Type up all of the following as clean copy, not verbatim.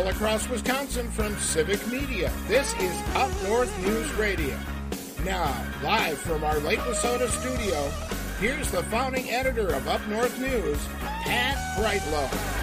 all across Wisconsin from Civic Media. This is Up North News Radio. Now, live from our Lake Wissota studio, here's the founding editor of Up North News, Pat Brightlow.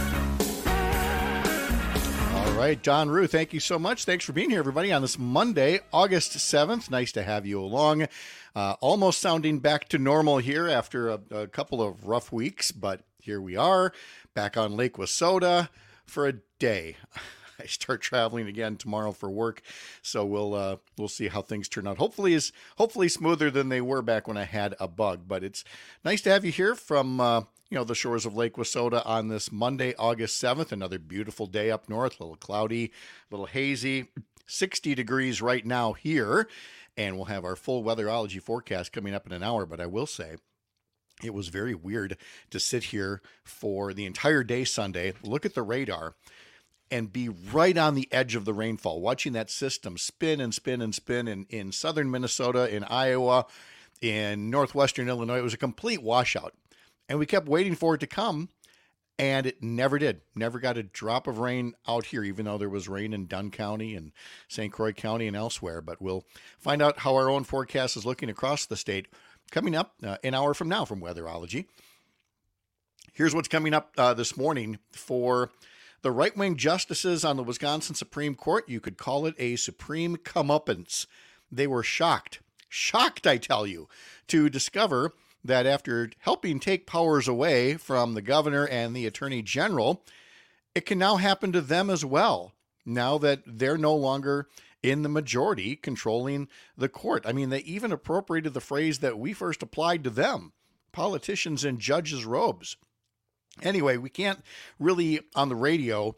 All right, Don Rue, thank you so much. Thanks for being here, everybody, on this Monday, August 7th. Nice to have you along. Almost sounding back to normal here after a couple of rough weeks, but here we are, back on Lake Wissota for a day. I start traveling again tomorrow for work, so we'll see how things turn out. Hopefully smoother than they were back when I had a bug. But it's nice to have you here from the shores of Lake Wissota on this Monday, August 7th. Another beautiful day up north, a little cloudy, a little hazy, 60 degrees right now here, and we'll have our full weatherology forecast coming up in an hour. But I will say, it was very weird to sit here for the entire day Sunday, look at the radar, and be right on the edge of the rainfall, watching that system spin and spin and spin in southern Minnesota, in Iowa, in northwestern Illinois. It was a complete washout. And we kept waiting for it to come, and it never did. Never got a drop of rain out here, even though there was rain in Dunn County and St. Croix County and elsewhere. But we'll find out how our own forecast is looking across the state coming up an hour from now from Weatherology. Here's what's coming up this morning for the right-wing justices on the Wisconsin Supreme Court. You could call it a supreme comeuppance. They were shocked, I tell you, to discover that after helping take powers away from the governor and the attorney general, it can now happen to them as well, now that they're no longer in the majority controlling the court. I mean, they even appropriated the phrase that we first applied to them, politicians in judges' robes. Anyway, we can't really, on the radio,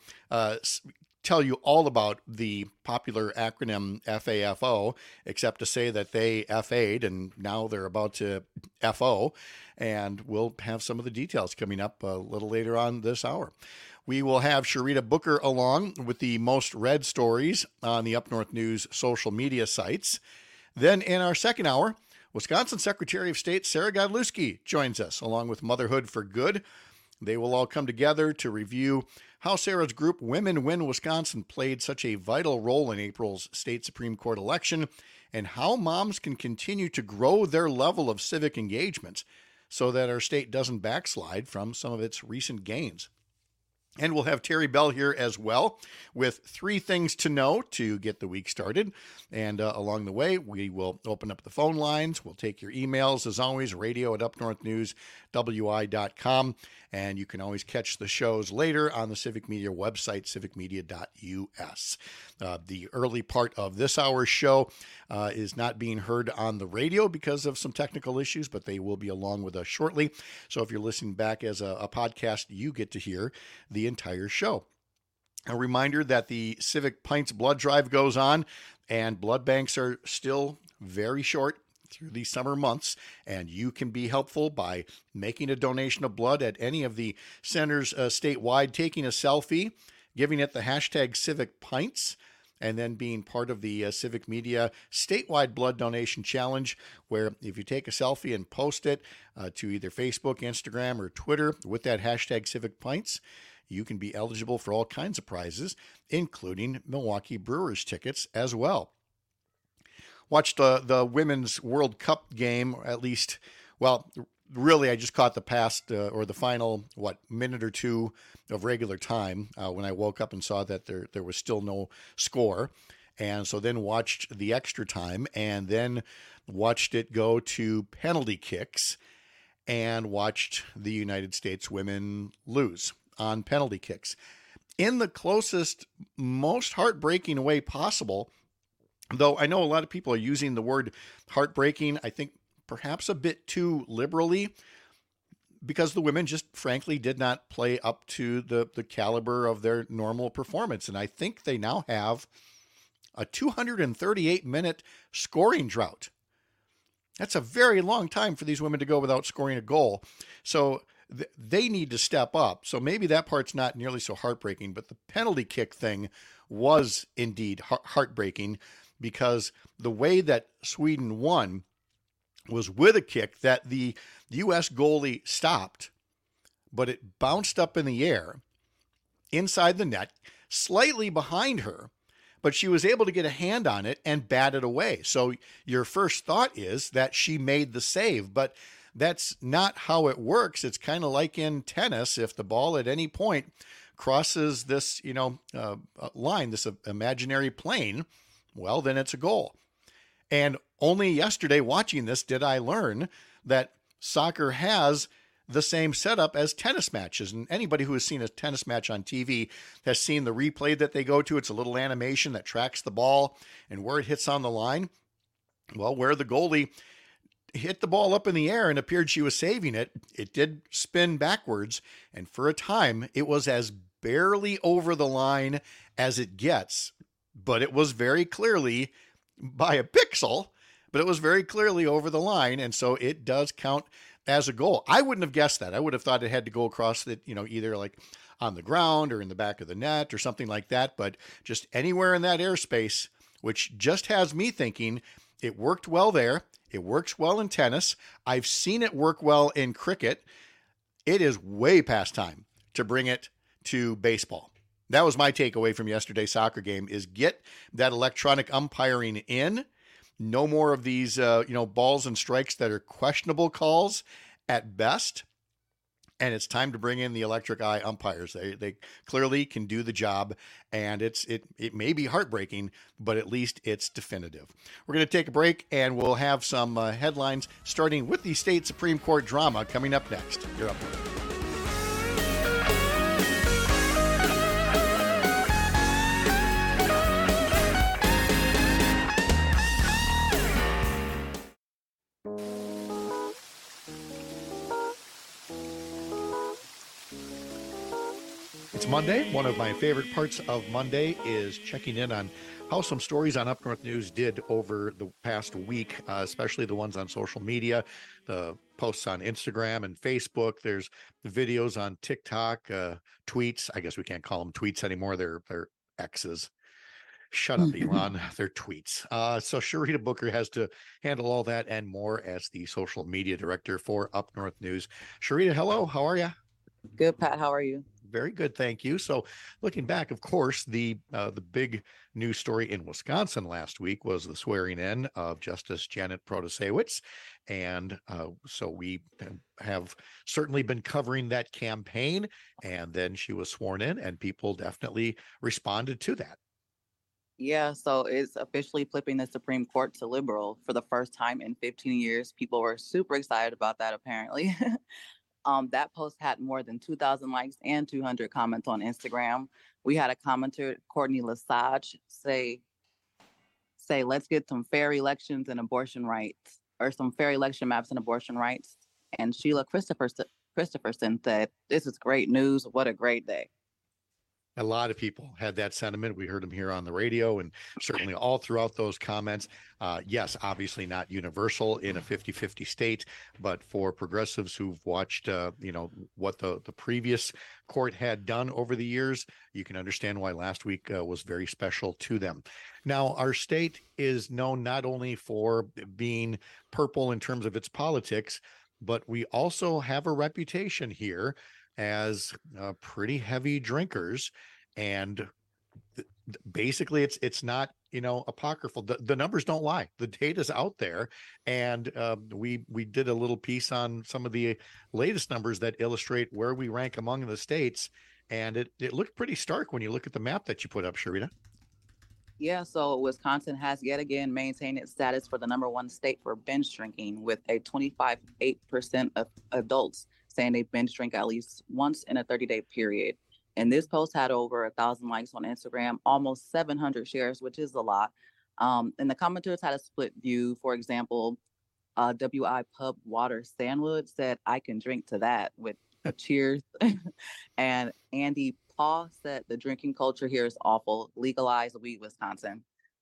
tell you all about the popular acronym FAFO, except to say that they FA'd and now they're about to FO, and we'll have some of the details coming up a little later on this hour. We will have Sharita Booker along with the most read stories on the Up North News social media sites. Then in our second hour, Wisconsin Secretary of State Sarah Godlewski joins us, along with Motherhood for Good. They will all come together to review how Sarah's group Women Win Wisconsin played such a vital role in April's state Supreme Court election, and how moms can continue to grow their level of civic engagement so that our state doesn't backslide from some of its recent gains. And we'll have Terry Bell here as well with 3 things to know to get the week started. And along the way, we will open up the phone lines. We'll take your emails, as always, radio@upnorthnewswi.com. And you can always catch the shows later on the Civic Media website, civicmedia.us. The early part of this hour's show is not being heard on the radio because of some technical issues, but they will be along with us shortly. So if you're listening back as a podcast, you get to hear the entire show. A reminder that the Civic Pints blood drive goes on, and blood banks are still very short through these summer months, and you can be helpful by making a donation of blood at any of the centers statewide, taking a selfie, giving it the hashtag Civic Pints, and then being part of the Civic Media statewide blood donation challenge, where if you take a selfie and post it to either Facebook, Instagram, or Twitter with that hashtag Civic Pints, you can be eligible for all kinds of prizes, including Milwaukee Brewers tickets as well. Watched the Women's World Cup game, at least, well, really, I just caught the past or the final, minute or two of regular time when I woke up and saw that there was still no score. And so then watched the extra time, and then watched it go to penalty kicks, and watched the United States women lose on penalty kicks in the closest, most heartbreaking way possible. Though I know a lot of people are using the word heartbreaking, I think perhaps a bit too liberally, because the women just frankly did not play up to the caliber of their normal performance. And I think they now have a 238-minute scoring drought. That's a very long time for these women to go without scoring a goal. So they need to step up. So maybe that part's not nearly so heartbreaking, but the penalty kick thing was indeed heartbreaking, because the way that Sweden won was with a kick that the U.S. goalie stopped, but it bounced up in the air inside the net, slightly behind her, but she was able to get a hand on it and bat it away. So your first thought is that she made the save, but that's not how it works. It's kind of like in tennis. If the ball at any point crosses this, line, this imaginary plane, well, then it's a goal. And only yesterday watching this did I learn that soccer has the same setup as tennis matches. And anybody who has seen a tennis match on TV has seen the replay that they go to. It's a little animation that tracks the ball and where it hits on the line. Well, where the goalie hit the ball up in the air and appeared she was saving it, it did spin backwards. And for a time, it was as barely over the line as it gets. But it was very clearly by a pixel, but it was very clearly over the line. And so it does count as a goal. I wouldn't have guessed that. I would have thought it had to go across the, either like on the ground or in the back of the net or something like that. But just anywhere in that airspace, which just has me thinking it worked well there. It works well in tennis. I've seen it work well in cricket. It is way past time to bring it to baseball. That was my takeaway from yesterday's soccer game, is get that electronic umpiring in. No more of these, balls and strikes that are questionable calls at best. And it's time to bring in the electric eye umpires. They clearly can do the job, and it may be heartbreaking, but at least it's definitive. We're going to take a break, and we'll have some headlines starting with the state Supreme Court drama coming up next. You're up. It's Monday. One of my favorite parts of Monday is checking in on how some stories on Up North News did over the past week, especially the ones on social media, the posts on Instagram and Facebook. There's videos on TikTok, tweets. I guess we can't call them tweets anymore. They're X's. Shut up, Elon. They're tweets. So Sharita Booker has to handle all that and more as the social media director for Up North News. Sharita, hello. How are you? Good, Pat. How are you? Very good, thank you. So looking back, of course, the big news story in Wisconsin last week was the swearing in of Justice Janet Protasewicz. And so we have certainly been covering that campaign. And then she was sworn in, and people definitely responded to that. Yeah, so it's officially flipping the Supreme Court to liberal for the first time in 15 years. People were super excited about that, apparently. That post had more than 2,000 likes and 200 comments on Instagram. We had a commenter, Courtney Lesage, say, let's get some fair elections and abortion rights, or some fair election maps and abortion rights. And Sheila Christopherson said, this is great news. What a great day. A lot of people had that sentiment. We heard them here on the radio and certainly all throughout those comments. Yes, obviously not universal in a 50-50 state, but for progressives who've watched, what the previous court had done over the years, you can understand why last week was very special to them. Now, our state is known not only for being purple in terms of its politics, but we also have a reputation here as pretty heavy drinkers. And basically it's not, apocryphal. The numbers don't lie. The data's out there. And we did a little piece on some of the latest numbers that illustrate where we rank among the states. And it looked pretty stark when you look at the map that you put up, Sharita. Yeah, so Wisconsin has yet again maintained its status for the number one state for binge drinking, with a 25.8% of adults saying they binge drink at least once in a 30-day period. And this post had over 1,000 likes on Instagram, almost 700 shares, which is a lot. And the commenters had a split view. For example, WI Pub Water Sandwood said, I can drink to that, with cheers. And Andy Paw said, the drinking culture here is awful. Legalize weed, Wisconsin.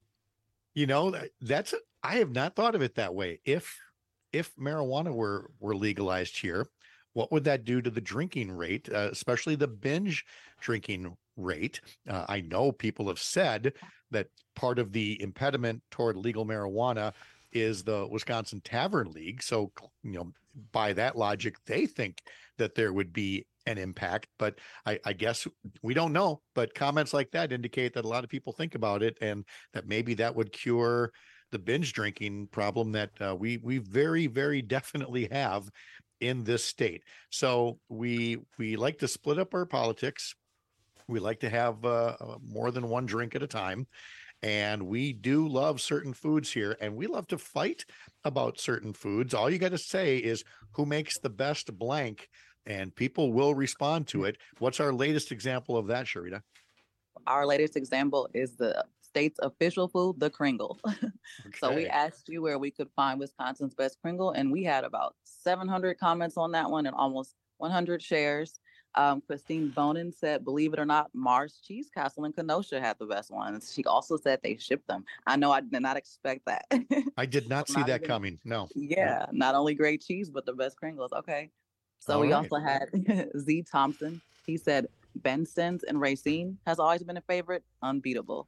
I have not thought of it that way. If marijuana were legalized here, what would that do to the drinking rate, especially the binge drinking rate? I know people have said that part of the impediment toward legal marijuana is the Wisconsin Tavern League. So, by that logic, they think that there would be an impact, but I guess we don't know. But comments like that indicate that a lot of people think about it, and that maybe that would cure the binge drinking problem that we very, very definitely have in this state. So we like to split up our politics. We like to have more than one drink at a time. And we do love certain foods here, and we love to fight about certain foods. All you got to say is who makes the best blank, and people will respond to it. What's our latest example of that, Sharita? Our latest example is the state's official food, the Kringle. So we Okay. asked you where we could find Wisconsin's best Kringle, and we had about 700 comments on that one and almost 100 shares. Christine Bonin said, believe it or not, Mars Cheese Castle in Kenosha had the best ones. She also said they shipped them. I know I did not expect that. I did not see Not that even- coming. No. Yeah, not only great cheese, but the best Kringles. Okay. So All we right. also had Z Thompson. He said Benson's and Racine has always been a favorite, unbeatable.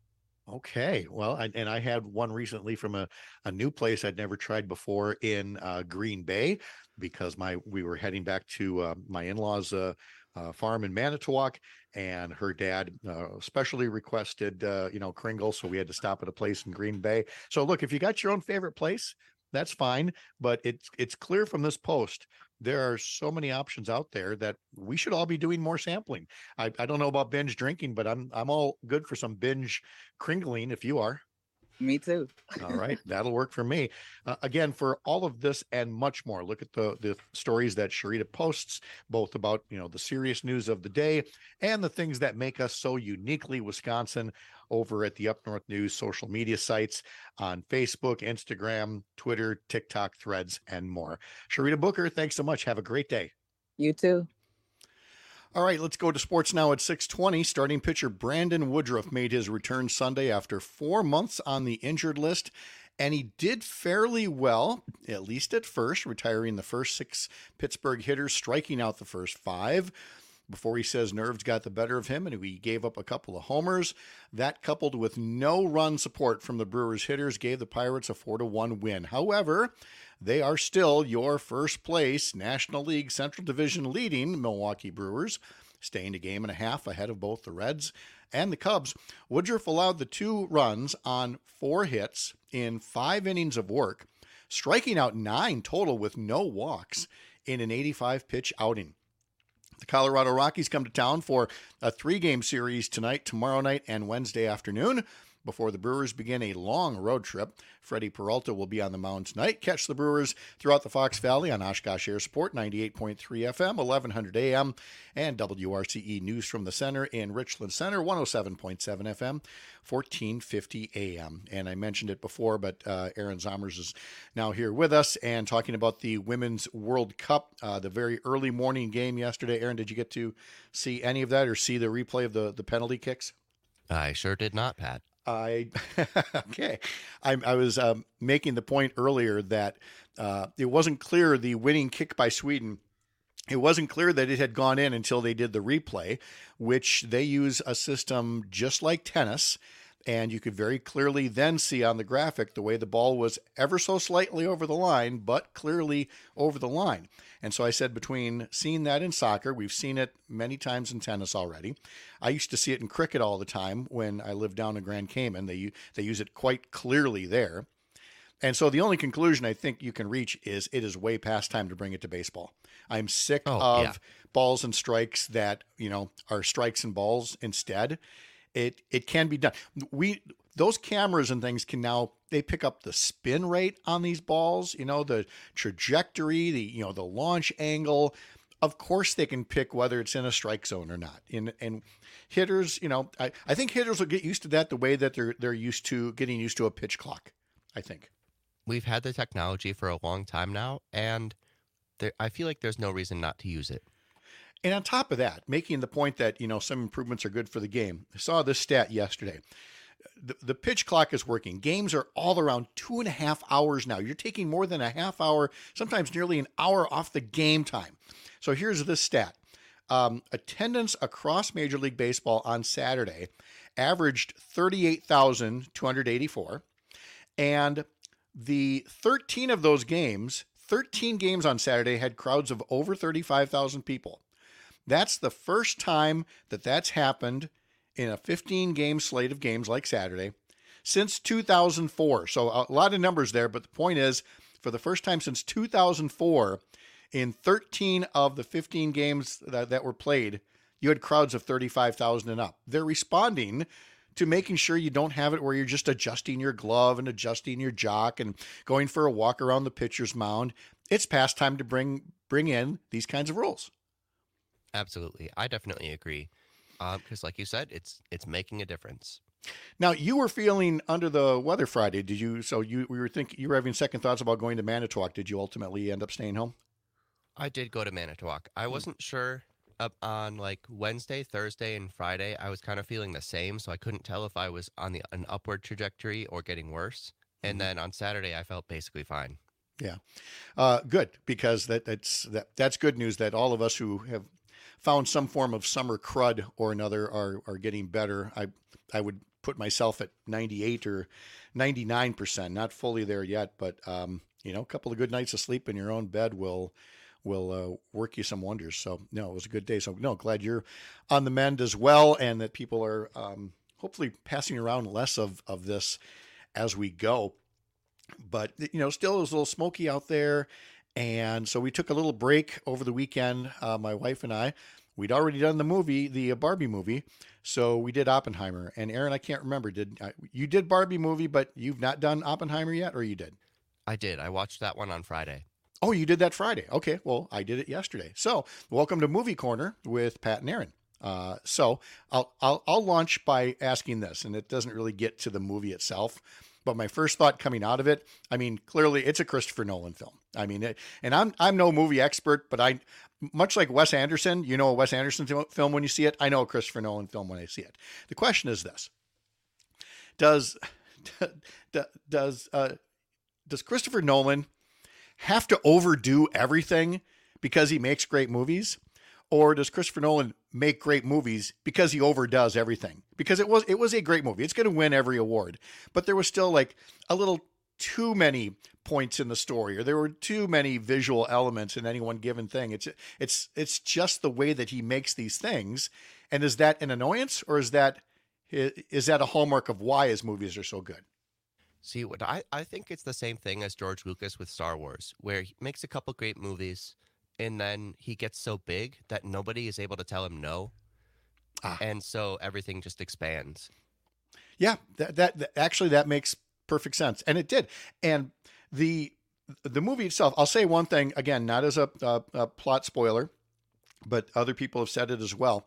Okay. Well, and I had one recently from a new place I'd never tried before in Green Bay, because we were heading back to my in-laws' farm in Manitowoc, and her dad specially requested Kringle, so we had to stop at a place in Green Bay. So look, if you got your own favorite place, that's fine, but it's clear from this post there are so many options out there that we should all be doing more sampling. I don't know about binge drinking, but I'm all good for some binge kringling if you are. Me too. All right, that'll work for me. Again, for all of this and much more, look at the stories that Sharita posts, both about the serious news of the day and the things that make us so uniquely Wisconsin, over at the Up North News social media sites on Facebook, Instagram, Twitter, TikTok, Threads, and more. Sharita Booker, thanks so much. Have a great day. You too. All right, let's go to sports now at 6:20. Starting pitcher Brandon Woodruff made his return Sunday after 4 months on the injured list, and he did fairly well, at least at first, retiring the first 6 Pittsburgh hitters, striking out the first 5. Before he says nerves got the better of him and he gave up a couple of homers. That, coupled with no run support from the Brewers hitters, gave the Pirates a 4-1 win. However, they are still your first place National League Central Division leading Milwaukee Brewers, staying a game and a half ahead of both the Reds and the Cubs. Woodruff allowed the 2 runs on 4 hits in 5 innings of work, striking out 9 total with no walks in an 85-pitch outing. The Colorado Rockies come to town for a 3-game series tonight, tomorrow night, and Wednesday afternoon. Before the Brewers begin a long road trip, Freddie Peralta will be on the mound tonight. Catch the Brewers throughout the Fox Valley on Oshkosh Air Support, 98.3 FM, 1100 AM, and WRCE News from the Center in Richland Center, 107.7 FM, 1450 AM. And I mentioned it before, but Aaron Zomers is now here with us and talking about the Women's World Cup, the very early morning game yesterday. Aaron, did you get to see any of that or see the replay of the penalty kicks? I sure did not, Pat. Okay. I was making the point earlier that it wasn't clear the winning kick by Sweden. It wasn't clear that it had gone in until they did the replay, which they use a system just like tennis. And you could very clearly then see on the graphic the way the ball was ever so slightly over the line, but clearly over the line. And so I said, between seeing that in soccer, we've seen it many times in tennis already. I used to see it in cricket all the time when I lived down in Grand Cayman. They use it quite clearly there. And so the only conclusion I think you can reach is it is way past time to bring it to baseball. I'm sick of balls and strikes that, are strikes and balls instead. It can be done. Those cameras and things can now, they pick up the spin rate on these balls, the trajectory, the launch angle. Of course they can pick whether it's in a strike zone or not. And hitters, I think hitters will get used to that the way that they're used to getting used to a pitch clock, I think. We've had the technology for a long time now, and I feel like there's no reason not to use it. And on top of that, making the point that, some improvements are good for the game. I saw this stat yesterday. The pitch clock is working. Games are all around 2.5 hours now. You're taking more than a half hour, sometimes nearly an hour off the game time. So here's this stat. Attendance across Major League Baseball on Saturday averaged 38,284. And the 13 games on Saturday had crowds of over 35,000 people. That's the first time that that's happened in a 15-game slate of games like Saturday since 2004. So a lot of numbers there, but the point is, for the first time since 2004, in 13 of the 15 games that were played, you had crowds of 35,000 and up. They're responding to making sure you don't have it where you're just adjusting your glove and adjusting your jock and going for a walk around the pitcher's mound. It's past time to bring in these kinds of rules. Absolutely. I definitely agree. Because like you said, it's making a difference. Now, you were feeling under the weather Friday. Did you? So you were having second thoughts about going to Manitowoc. Did you ultimately end up staying home? I did go to Manitowoc. I wasn't sure up on like Wednesday, Thursday, and Friday. I was kind of feeling the same, so I couldn't tell if I was on an upward trajectory or getting worse. And then on Saturday, I felt basically fine. Yeah, good, because that's good news that all of us who have found some form of summer crud or another are getting better. I would put myself at 98 or 99%, not fully there yet, but a couple of good nights of sleep in your own bed will work you some wonders. So no, it was a good day. So no, glad you're on the mend as well, and that people are hopefully passing around less of this as we go. But still it was a little smoky out there, and so we took a little break over the weekend. My wife and I, we'd already done the Barbie movie, so we did Oppenheimer. And Aaron, I can't remember, you did Barbie movie, but you've not done Oppenheimer yet, or you did? I did. I watched that one on Friday. Oh, you did that Friday. Okay, well, I did it yesterday. So welcome to Movie Corner with Pat and Aaron. So I'll launch by asking this, and it doesn't really get to the movie itself, but my first thought coming out of it, I mean, clearly it's a Christopher Nolan film. I mean, and I'm no movie expert, but much like Wes Anderson, a Wes Anderson film when you see it. I know a Christopher Nolan film when I see it. The question is this: Does Christopher Nolan have to overdo everything because he makes great movies? Or does Christopher Nolan make great movies because he overdoes everything? Because it was a great movie. It's going to win every award, but there was still like a little too many points in the story, or there were too many visual elements in any one given thing. It's just the way that he makes these things. And is that an annoyance, or is that a hallmark of why his movies are so good? See, what I think it's the same thing as George Lucas with Star Wars, where he makes a couple great movies, and then he gets so big that nobody is able to tell him no. And so everything just expands. Yeah, that actually, that makes perfect sense. And it did. And the movie itself, I'll say one thing, again, not as a plot spoiler, but other people have said it as well.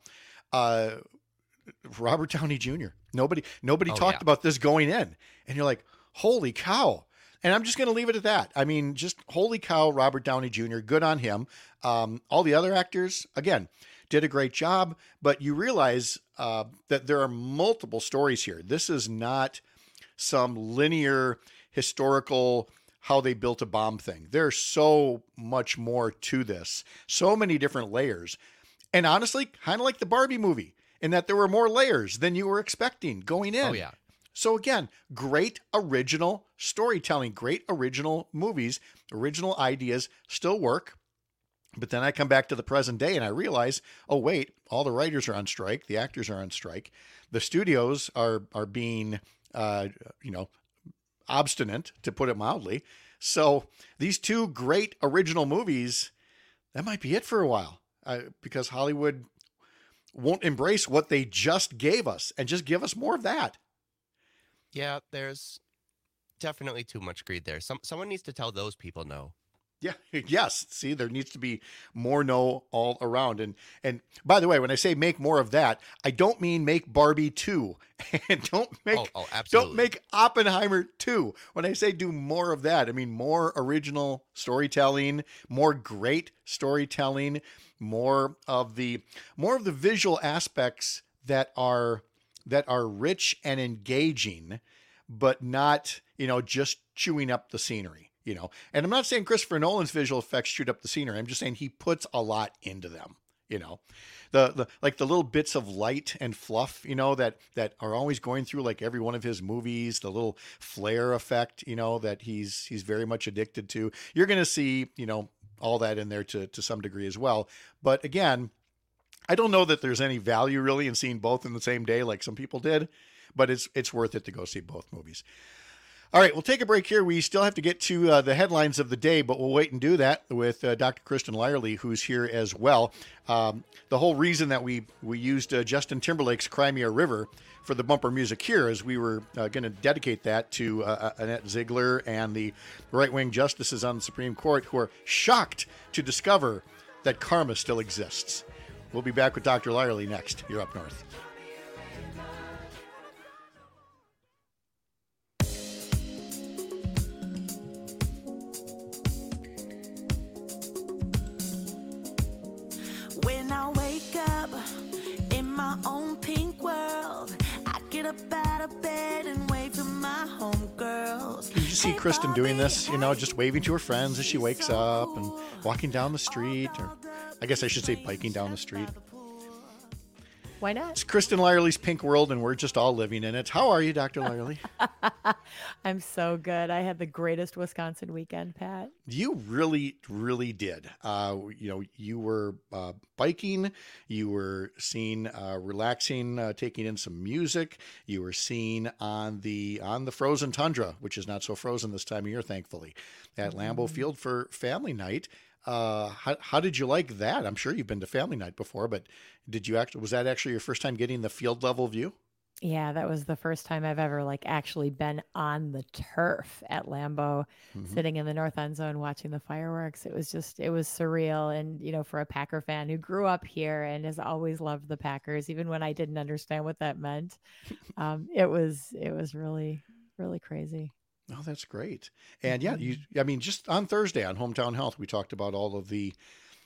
Robert Downey Jr. Nobody talked about this going in. And you're like, holy cow. And I'm just going to leave it at that. I mean, just holy cow, Robert Downey Jr., good on him. All the other actors, again, did a great job, but you realize that there are multiple stories here. This is not some linear historical how they built a bomb thing. There's so much more to this, so many different layers. And honestly, kind of like the Barbie movie, in that there were more layers than you were expecting going in. Oh, yeah. So again, great original storytelling, great original movies, original ideas still work. But then I come back to the present day and I realize, oh, wait, all the writers are on strike. The actors are on strike. The studios are being, obstinate, to put it mildly. So these two great original movies, that might be it for a while, because Hollywood won't embrace what they just gave us and just give us more of that. Yeah, there's definitely too much greed there. Someone needs to tell those people no. Yeah. Yes. See, there needs to be more no all around. And by the way, when I say make more of that, I don't mean make Barbie 2 and don't make Oppenheimer 2. When I say do more of that, I mean more original storytelling, more great storytelling, more of the visual aspects that are rich and engaging, but not, just chewing up the scenery. And I'm not saying Christopher Nolan's visual effects shoot up the scenery. I'm just saying he puts a lot into them. The little bits of light and fluff, that are always going through like every one of his movies, the little flare effect, that he's very much addicted to. You're going to see, all that in there to some degree as well. But again, I don't know that there's any value really in seeing both in the same day like some people did, but it's worth it to go see both movies. All right, we'll take a break here. We still have to get to the headlines of the day, but we'll wait and do that with Dr. Kristen Lyerly, who's here as well. The whole reason that we used Justin Timberlake's Cry Me a River for the bumper music here is we were going to dedicate that to Annette Ziegler and the right-wing justices on the Supreme Court who are shocked to discover that karma still exists. We'll be back with Dr. Lyerly next. You're Up North. When I wake up in my own pink world, I get up out of bed and wave to my homegirls. Did you see Kristen doing this? You know, just waving to her friends as she wakes up and walking down the street, or I guess I should say biking down the street. Why not? It's Kristen Lyerly's Pink World, and we're just all living in it. How are you, Dr. Lyerly? I'm so good. I had the greatest Wisconsin weekend, Pat. You really, really did. You were biking. You were seen relaxing, taking in some music. You were seen on the frozen tundra, which is not so frozen this time of year, thankfully, at Lambeau Field for family night. How did you like that? I'm sure you've been to family night before, but was that actually your first time getting the field level view? Yeah, that was the first time I've ever actually been on the turf at Lambeau, sitting in the north end zone watching the fireworks. It was surreal. And, for a Packer fan who grew up here and has always loved the Packers, even when I didn't understand what that meant, it was really, really crazy. Oh, that's great. And yeah, just on Thursday on Hometown Health, we talked about all of the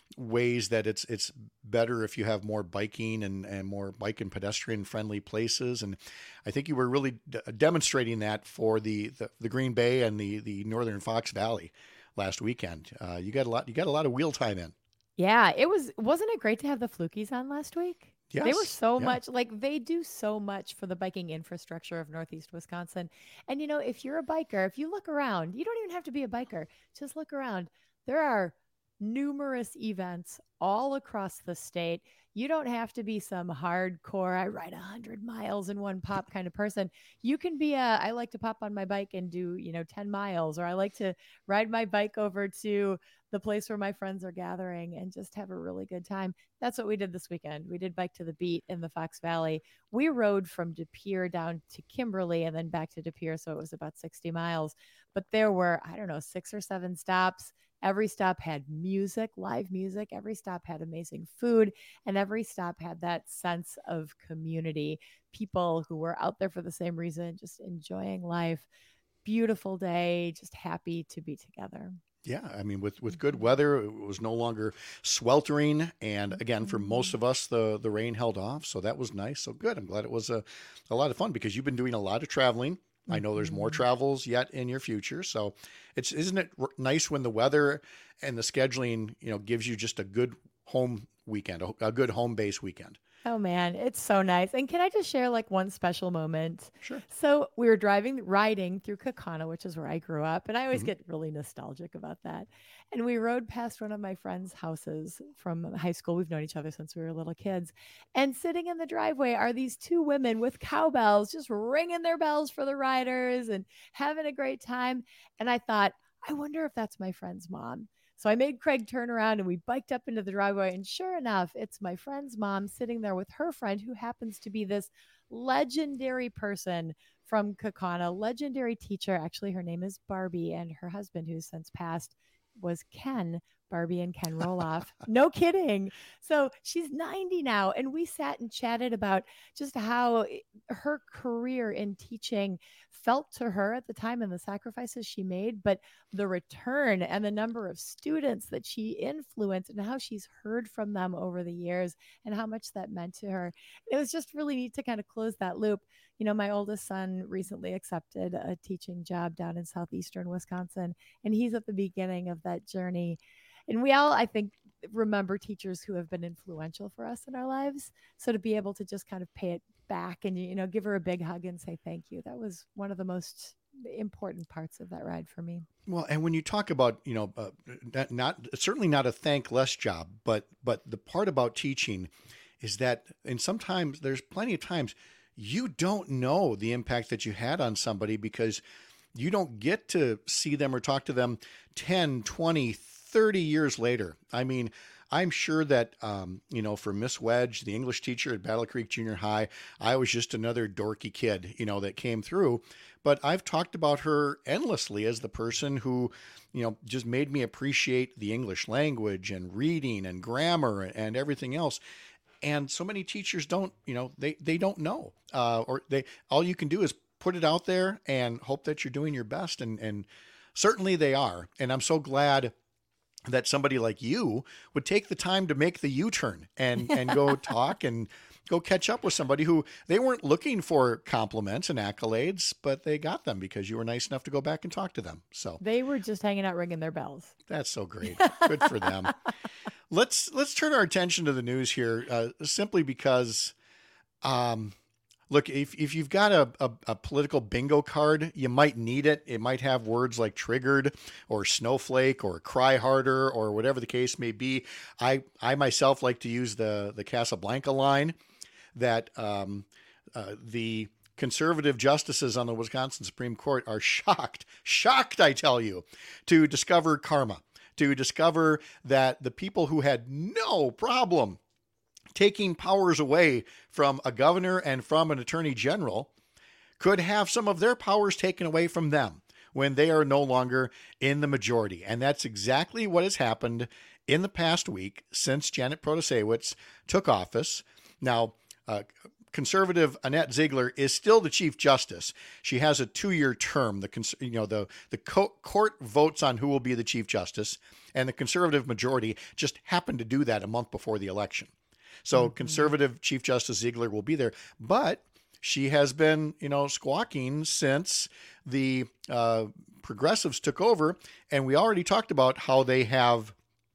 ways that it's better if you have more biking and more bike and pedestrian friendly places. And I think you were really demonstrating that for the Green Bay and the Northern Fox Valley last weekend. You got a lot of wheel time in. Yeah, wasn't it great to have the Flukies on last week? Yes. They were so much they do so much for the biking infrastructure of Northeast Wisconsin. And, if you're a biker, if you look around, you don't even have to be a biker. Just look around. There are numerous events all across the state. You don't have to be some hardcore, I ride 100 miles in one pop kind of person. You can be I like to pop on my bike and do, 10 miles, or I like to ride my bike over to the place where my friends are gathering and just have a really good time. That's what we did this weekend. We did Bike to the Beat in the Fox Valley. We rode from De Pere down to Kimberly and then back to De Pere. So it was about 60 miles, but there were, 6 or 7 stops. Every stop had music, live music. Every stop had amazing food, and every stop had that sense of community. People who were out there for the same reason, just enjoying life. Beautiful day, just happy to be together. Yeah, with good weather, it was no longer sweltering, and again, for most of us, the rain held off, so that was nice. So good. I'm glad it was a lot of fun, because you've been doing a lot of traveling. I know there's more travels yet in your future. So isn't it nice when the weather and the scheduling, gives you just a good home weekend, a good home base weekend? Oh man, it's so nice. And can I just share one special moment? Sure. So we were riding through Kaukauna, which is where I grew up. And I always get really nostalgic about that. And we rode past one of my friend's houses from high school. We've known each other since we were little kids. And sitting in the driveway are these 2 women with cowbells, just ringing their bells for the riders and having a great time. And I thought, I wonder if that's my friend's mom. So I made Craig turn around and we biked up into the driveway. And sure enough, it's my friend's mom sitting there with her friend, who happens to be this legendary person from Kaukauna, legendary teacher. Actually, her name is Barbie, and her husband, who's since passed, was Ken. Barbie and Ken Roloff. No kidding. So she's 90 now. And we sat and chatted about just how her career in teaching felt to her at the time and the sacrifices she made, but the return and the number of students that she influenced and how she's heard from them over the years and how much that meant to her. It was just really neat to kind of close that loop. My oldest son recently accepted a teaching job down in southeastern Wisconsin, and he's at the beginning of that journey. And we all, I think, remember teachers who have been influential for us in our lives. So to be able to just kind of pay it back and, give her a big hug and say thank you, that was one of the most important parts of that ride for me. Well, and when you talk about, certainly not a thankless job, but the part about teaching is that, and sometimes there's plenty of times you don't know the impact that you had on somebody because you don't get to see them or talk to them 10, 20, 30 years later. I mean, I'm sure that, for Miss Wedge, the English teacher at Battle Creek Junior High, I was just another dorky kid, that came through. But I've talked about her endlessly as the person who, just made me appreciate the English language and reading and grammar and everything else. And so many teachers don't, they don't know, all you can do is put it out there and hope that you're doing your best. And certainly they are. And I'm so glad that somebody like you would take the time to make the U-turn and go talk and go catch up with somebody who they weren't looking for compliments and accolades, but they got them because you were nice enough to go back and talk to them. So they were just hanging out, ringing their bells. That's so great. Good for them. Let's turn our attention to the news here, simply because, look, if you've got a political bingo card, you might need it. It might have words like triggered or snowflake or cry harder or whatever the case may be. I myself like to use the Casablanca line that the conservative justices on the Wisconsin Supreme Court are shocked, I tell you, to discover karma, to discover that the people who had no problem taking powers away from a governor and from an attorney general could have some of their powers taken away from them when they are no longer in the majority. And that's exactly what has happened in the past week since Janet Protasiewicz took office. Now, conservative Annette Ziegler is still the Chief Justice. She has a 2-year term. The court votes on who will be the Chief Justice, and the conservative majority just happened to do that a month before the election. So conservative Chief Justice Ziegler will be there, but she has been, squawking since the progressives took over. And we already talked about how they have,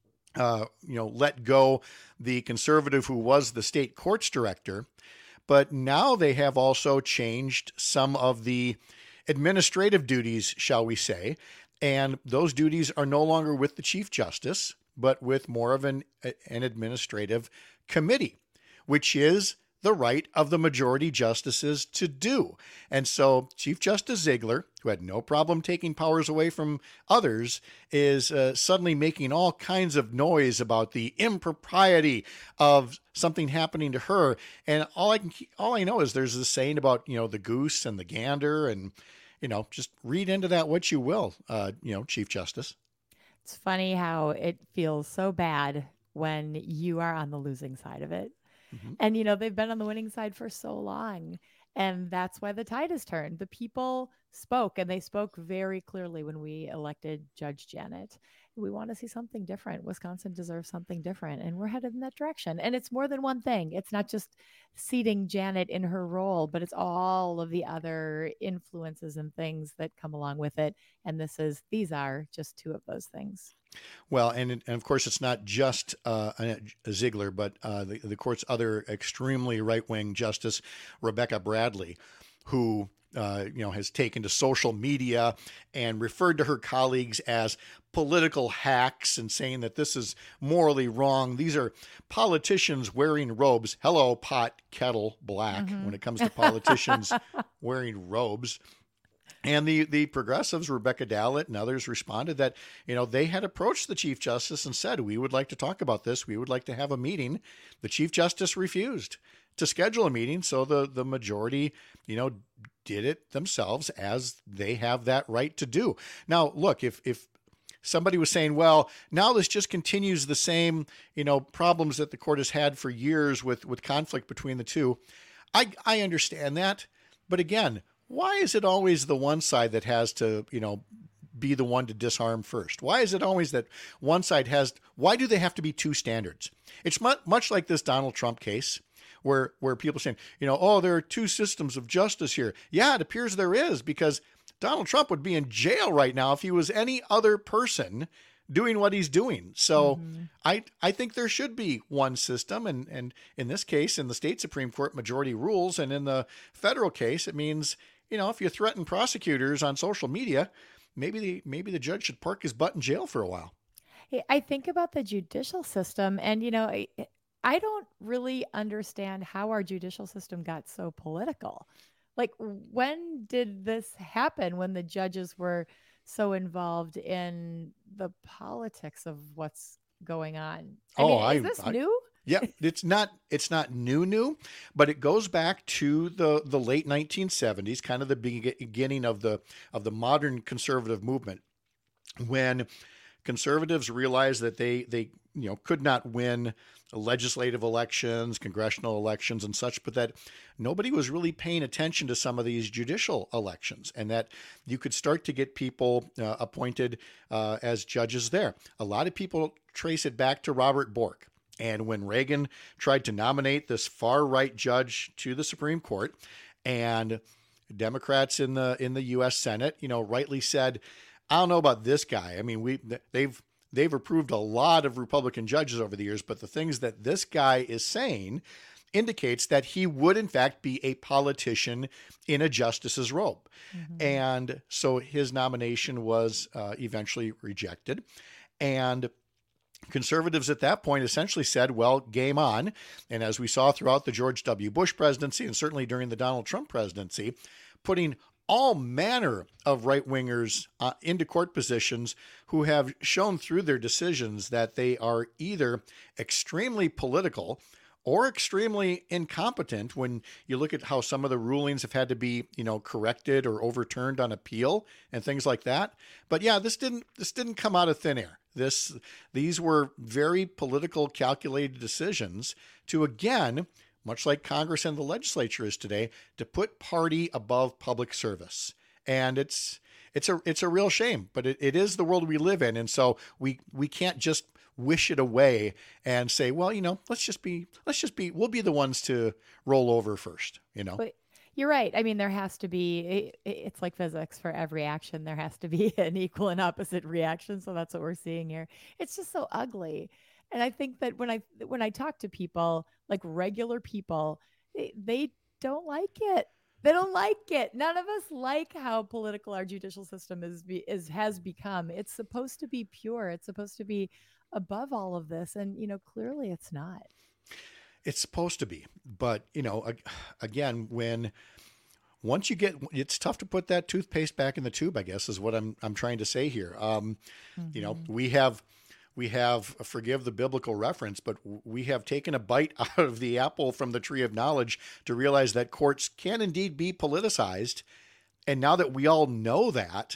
let go the conservative who was the state courts director. But now they have also changed some of the administrative duties, shall we say. And those duties are no longer with the Chief Justice, but with more of an administrative committee, which is the right of the majority justices to do. And so Chief Justice Ziegler, who had no problem taking powers away from others, is suddenly making all kinds of noise about the impropriety of something happening to her. And all I know is there's this saying about, the goose and the gander, and, just read into that what you will, Chief Justice. It's funny how it feels so bad when you are on the losing side of it. Mm-hmm. And, they've been on the winning side for so long. And that's why the tide has turned. The people spoke, and they spoke very clearly when we elected Judge Janet. We want to see something different. Wisconsin deserves something different, and we're headed in that direction. And it's more than one thing. It's not just seating Janet in her role, but it's all of the other influences and things that come along with it. And these are just two of those things. Well, and of course, it's not just Ziegler, but the court's other extremely right-wing justice, Rebecca Bradley, who has taken to social media and referred to her colleagues as political hacks and saying that this is morally wrong. These are politicians wearing robes. Hello, pot, kettle, black, when it comes to politicians wearing robes. And the progressives, Rebecca Dallett and others, responded that, they had approached the Chief Justice and said, we would like to talk about this. We would like to have a meeting. The Chief Justice refused to schedule a meeting. So the majority, did it themselves, as they have that right to do. Now, look, if somebody was saying, well, now this just continues the same, problems that the court has had for years with conflict between the two, I understand that. But again, why is it always the one side that has to, be the one to disarm first? Why is it always that one side why do they have to be two standards? It's much like this Donald Trump case where people are saying, there are two systems of justice here. Yeah, it appears there is, because Donald Trump would be in jail right now if he was any other person doing what he's doing. So I think there should be one system. And in this case, in the state Supreme Court, majority rules. And in the federal case, it means, if you threaten prosecutors on social media, maybe the judge should park his butt in jail for a while. Hey, I think about the judicial system, and I don't really understand how our judicial system got so political. Like, when did this happen when the judges were so involved in the politics of what's going on? Is this new? Yeah, it's not new, but it goes back to the late 1970s, kind of the beginning of the modern conservative movement, when conservatives realized that they could not win legislative elections, congressional elections and such, but that nobody was really paying attention to some of these judicial elections, and that you could start to get people appointed as judges there. A lot of people trace it back to Robert Bork. And when Reagan tried to nominate this far-right judge to the Supreme Court, and Democrats in the U.S. Senate, rightly said, I don't know about this guy. I mean, they've approved a lot of Republican judges over the years, but the things that this guy is saying indicates that he would, in fact, be a politician in a justice's robe. Mm-hmm. And so his nomination was eventually rejected. And conservatives at that point essentially said, well, game on. And as we saw throughout the George W. Bush presidency, and certainly during the Donald Trump presidency, putting all manner of right-wingers into court positions who have shown through their decisions that they are either extremely political or extremely incompetent when you look at how some of the rulings have had to be, corrected or overturned on appeal and things like that. But yeah, this didn't come out of thin air. These were very political, calculated decisions to, again, much like Congress and the legislature is today, to put party above public service. And it's a real shame, but it is the world we live in. And so we can't just wish it away and say, well, we'll be the ones to roll over first, But you're right. I mean, there has to be, it's like physics. For every action, there has to be an equal and opposite reaction. So that's what we're seeing here. It's just so ugly. And I think that when I talk to people, like regular people, they don't like it. They don't like it. None of us like how political our judicial system has become. It's supposed to be pure. It's supposed to be above all of this. And, clearly it's not. It's supposed to be. But, again, once you get, it's tough to put that toothpaste back in the tube, I guess, is what I'm trying to say here. We have, forgive the biblical reference, but we have taken a bite out of the apple from the tree of knowledge to realize that courts can indeed be politicized. And now that we all know that,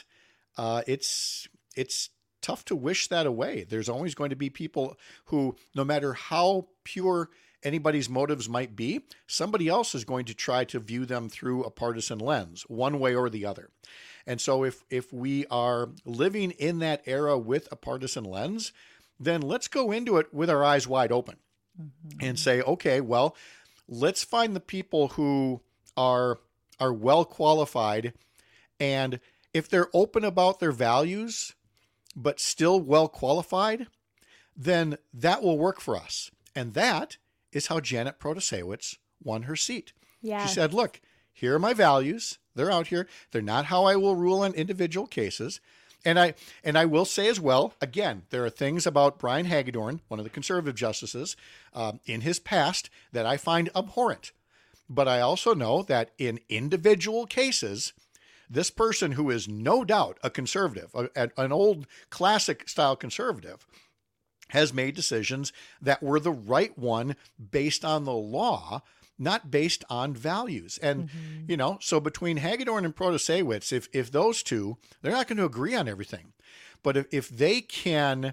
it's tough to wish that away. There's always going to be people who, no matter how pure anybody's motives might be, somebody else is going to try to view them through a partisan lens, one way or the other. And so if we are living in that era with a partisan lens, then let's go into it with our eyes wide open and say, okay, well, let's find the people who are well qualified. And if they're open about their values, but still well qualified, then that will work for us. And that is how Janet Protasiewicz won her seat. Yeah. She said, look, here are my values. They're out here. They're not how I will rule on individual cases. And I will say as well, again, there are things about Brian Hagedorn, one of the conservative justices, in his past that I find abhorrent. But I also know that in individual cases, this person who is no doubt a conservative, an old classic style conservative, has made decisions that were the right one based on the law, not based on values. And, so between Hagedorn and Protasiewicz, if those two, they're not going to agree on everything. But if they can,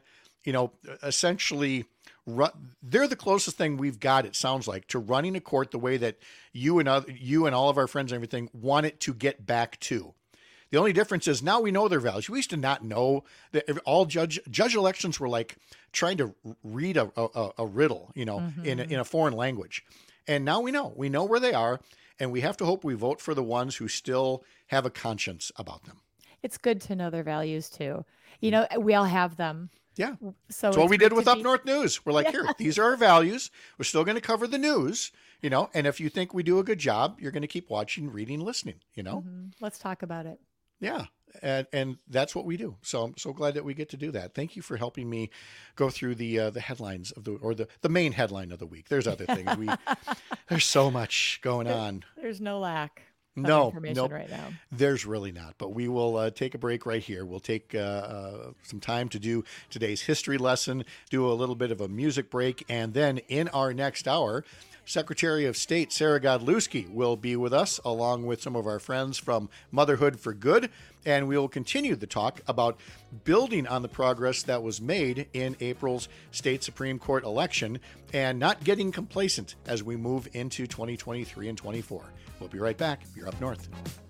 essentially they're the closest thing we've got, it sounds like, to running a court the way that you and all of our friends and everything want it to get back to. The only difference is now we know their values. We used to not know that all judge elections were like trying to read a riddle, in a foreign language. And now we know where they are, and we have to hope we vote for the ones who still have a conscience about them. It's good to know their values too. We all have them. Yeah. So that's what we did with Up North News. We're like, here, these are our values. We're still going to cover the news, and if you think we do a good job, you're going to keep watching, reading, listening, Let's talk about it. Yeah. And that's what we do. So I'm so glad that we get to do that. Thank you for helping me go through the headlines of the main headline of the week. There's other things. There's so much going on. There's no lack of No, information nope. right now. There's really not. But we will take a break right here. We'll take some time to do today's history lesson, do a little bit of a music break, and then in our next hour, Secretary of State Sarah Godlewski will be with us, along with some of our friends from Motherhood for Good, and we will continue the talk about building on the progress that was made in April's state Supreme Court election and not getting complacent as we move into 2023 and 24. We'll be right back. You're Up North.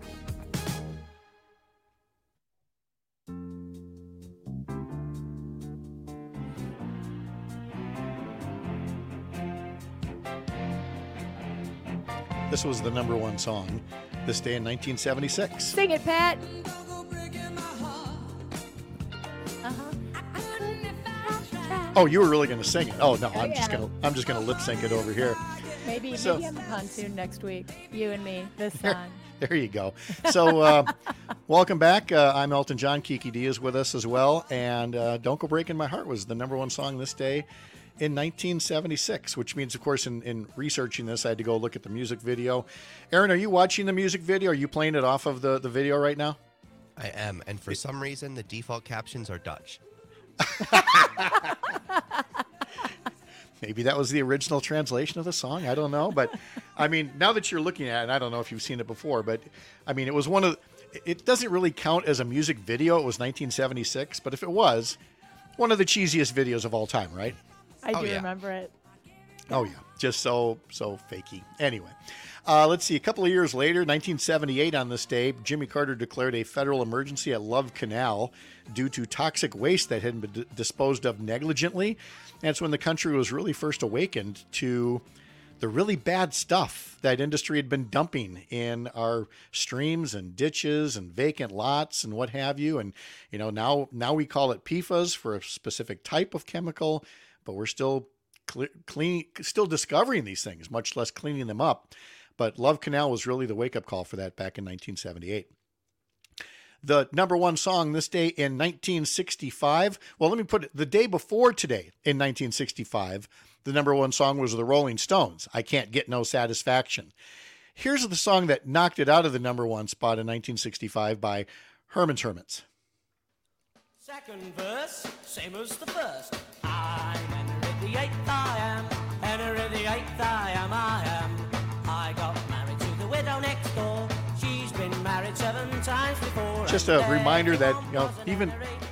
This was the number one song this day in 1976. Sing it, Pat. Oh, you were really going to sing it? Oh no, I am. I'm just gonna lip sync it over here. Maybe on the pontoon next week. You and me, this song. There you go. So, welcome back. I'm Elton John. Kiki D is with us as well. And Don't Go Breaking My Heart was the number one song this day in 1976, which means, of course, in researching this, I had to go look at the music video. Aaron, are you watching the music video? Are you playing it off of the video right now? I am, and for some reason, the default captions are Dutch. Maybe that was the original translation of the song. I don't know. But, I mean, now that you're looking at it, I don't know if you've seen it before, but, I mean, it was it doesn't really count as a music video. It was 1976, but if it was, one of the cheesiest videos of all time, right? I do remember it. Oh, yeah. Just so fakey. Anyway, let's see. A couple of years later, 1978 on this day, Jimmy Carter declared a federal emergency at Love Canal due to toxic waste that had been disposed of negligently. That's when the country was really first awakened to the really bad stuff that industry had been dumping in our streams and ditches and vacant lots and what have you. And, you know, now we call it PFAS for a specific type of chemical, but we're still still discovering these things, much less cleaning them up. But Love Canal was really the wake-up call for that back in 1978. The number one song this day in 1965, well, let me put it, the day before today in 1965, the number one song was the Rolling Stones, I Can't Get No Satisfaction. Here's the song that knocked it out of the number one spot in 1965 by Herman's Hermits. Second verse, same as the first. I'm Henry the Eighth, I am. Henry the Eighth, I am. I got married to the widow next door. She's been married 7 times before. Just a reminder that, you know, even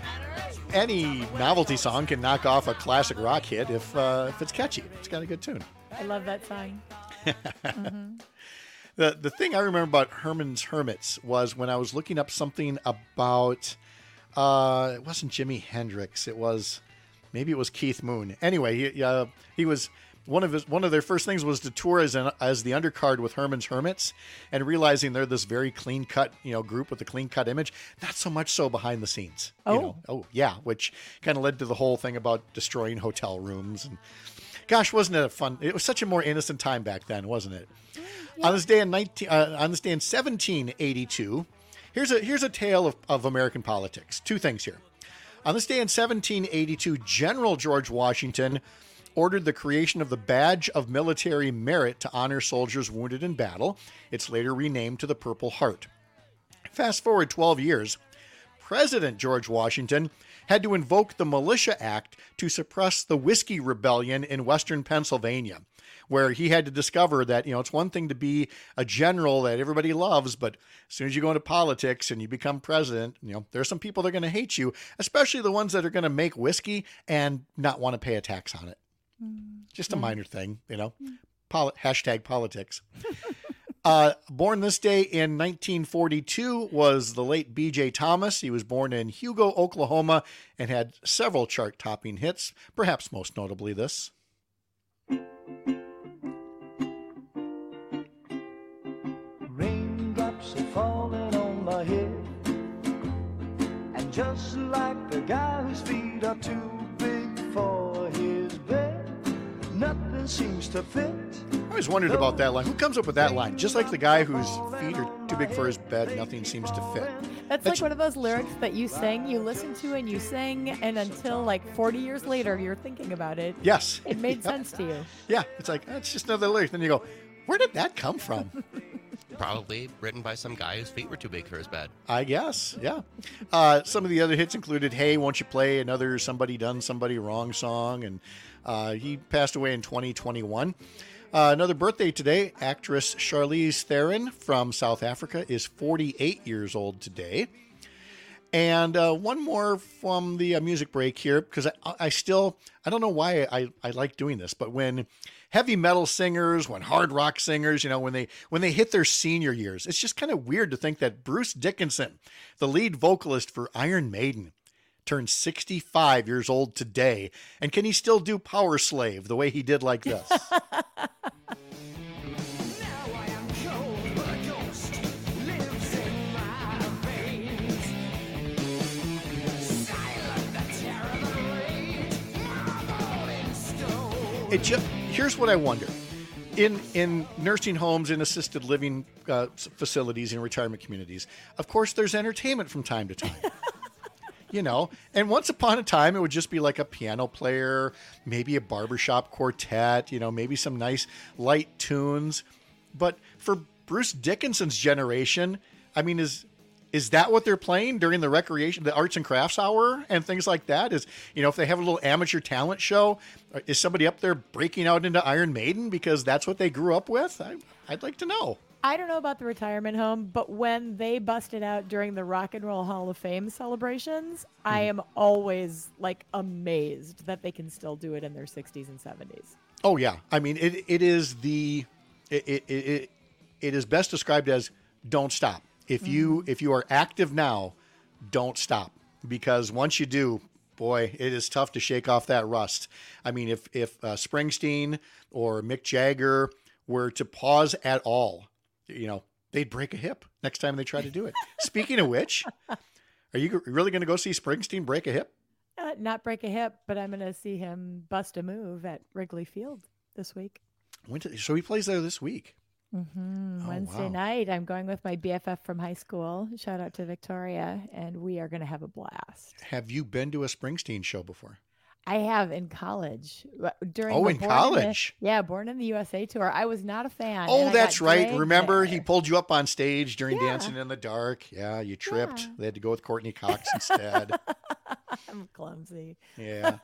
any novelty song can knock off a classic rock hit if it's catchy. It's got a good tune. I love that song. Mm-hmm. The thing I remember about Herman's Hermits was when I was looking up something about it wasn't Jimi Hendrix. It was Keith Moon. Anyway, he was one of their first things was to tour as the undercard with Herman's Hermits, and realizing they're this very clean cut group with a clean cut image. Not so much so behind the scenes. Which kind of led to the whole thing about destroying hotel rooms. And gosh, wasn't it fun? It was such a more innocent time back then, wasn't it? Yeah. On this day in 1782. Here's a tale of American politics. 2 things here. On this day in 1782, General George Washington ordered the creation of the Badge of Military Merit to honor soldiers wounded in battle. It's later renamed to the Purple Heart. Fast forward 12 years, President George Washington had to invoke the Militia Act to suppress the Whiskey Rebellion in western Pennsylvania, where he had to discover that, it's one thing to be a general that everybody loves, but as soon as you go into politics and you become president, there's some people that are going to hate you, especially the ones that are going to make whiskey and not want to pay a tax on it. Just a minor thing, hashtag politics. Born this day in 1942 was the late B.J. Thomas. He was born in Hugo, Oklahoma, and had several chart-topping hits, perhaps most notably this. Raindrops are falling on my head, and just like the guy whose feet are too big for his bed, nothing seems to fit. I always wondered about that line. Who comes up with that line? Just like the guy whose feet are too big for his bed, nothing seems to fit. That's like one of those lyrics that you sang, you listen to, and you sang, and until like 40 years later, you're thinking about it. Yes. It made sense to you. Yeah, it's like, it's just another lyric. Then you go, where did that come from? Probably written by some guy whose feet were too big for his bed. I guess, yeah. Some of the other hits included Hey, Won't You Play Another Somebody Done Somebody Wrong song, and he passed away in 2021. Another birthday today, actress Charlize Theron from South Africa is 48 years old today. And one more from the music break here, because I don't know why I like doing this, but when heavy metal singers, when hard rock singers, when they hit their senior years, it's just kind of weird to think that Bruce Dickinson, the lead vocalist for Iron Maiden, turned 65 years old today. And can he still do Power Slave the way he did like this? Here's what I wonder. In nursing homes, in assisted living facilities, in retirement communities, of course, there's entertainment from time to time. And once upon a time, it would just be like a piano player, maybe a barbershop quartet, maybe some nice light tunes. But for Bruce Dickinson's generation, I mean, is that what they're playing during the arts and crafts hour and things like that? If they have a little amateur talent show, is somebody up there breaking out into Iron Maiden because that's what they grew up with? I'd like to know. I don't know about the retirement home, but when they busted out during the Rock and Roll Hall of Fame celebrations, I am always amazed that they can still do it in their 60s and 70s. Oh yeah. I mean, it is best described as don't stop. If you are active now, don't stop, because once you do, boy, it is tough to shake off that rust. I mean, if Springsteen or Mick Jagger were to pause at all, they'd break a hip next time they try to do it. Speaking of which, are you really going to go see Springsteen break a hip? Not break a hip, but I'm going to see him bust a move at Wrigley Field this week. So he plays there this week. Mm-hmm. Oh, Wednesday wow. night, I'm going with my BFF from high school. Shout out to Victoria, and we are going to have a blast. Have you been to a Springsteen show before? I have in college. During in college? Born in the USA tour. I was not a fan. Oh, and I that's got right. dragged Remember, there. he pulled you up on stage during Yeah. Dancing in the Dark. Yeah, you tripped. Yeah. They had to go with Courtney Cox instead. I'm clumsy. Yeah.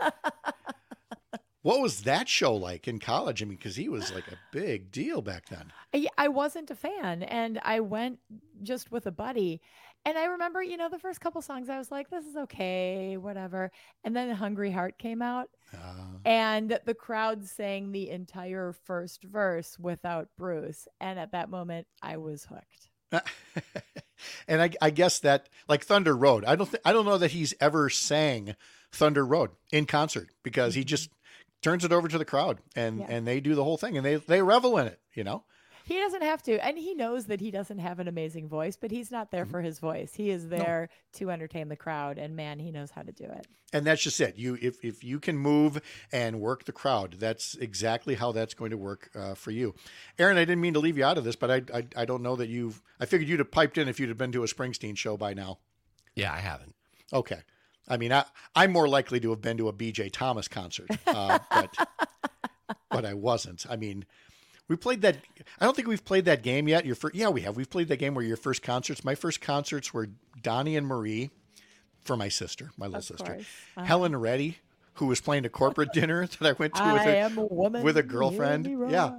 What was that show like in college? I mean, because he was like a big deal back then. I wasn't a fan, and I went just with a buddy. And I remember, the first couple songs, I was like, this is okay, whatever. And then Hungry Heart came out, and the crowd sang the entire first verse without Bruce. And at that moment, I was hooked. And I guess that, like Thunder Road, I don't know that he's ever sang Thunder Road in concert, because he just turns it over to the crowd and they do the whole thing, and they revel in it, He doesn't have to. And he knows that he doesn't have an amazing voice, but he's not there for his voice. He is there to entertain the crowd, and man, he knows how to do it. And that's just it. If you can move and work the crowd, that's exactly how that's going to work for you. Aaron, I didn't mean to leave you out of this, but I don't know that I figured you'd have piped in if you'd have been to a Springsteen show by now. Yeah, I haven't. Okay. I mean, I'm more likely to have been to a BJ Thomas concert, but I wasn't. I mean, we played that. I don't think we've played that game yet. We have. We've played that game where your first concerts. My first concerts were Donnie and Marie for my sister, my little sister. Course. Helen Reddy, who was playing a corporate dinner that I went to with a girlfriend. Yeah,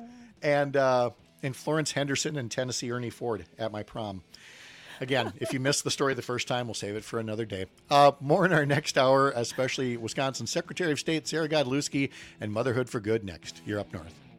and Florence Henderson and Tennessee Ernie Ford at my prom. Again, if you missed the story the first time, we'll save it for another day. More in our next hour, especially Wisconsin Secretary of State Sarah Godlewski and Motherhood for Good next. You're Up North.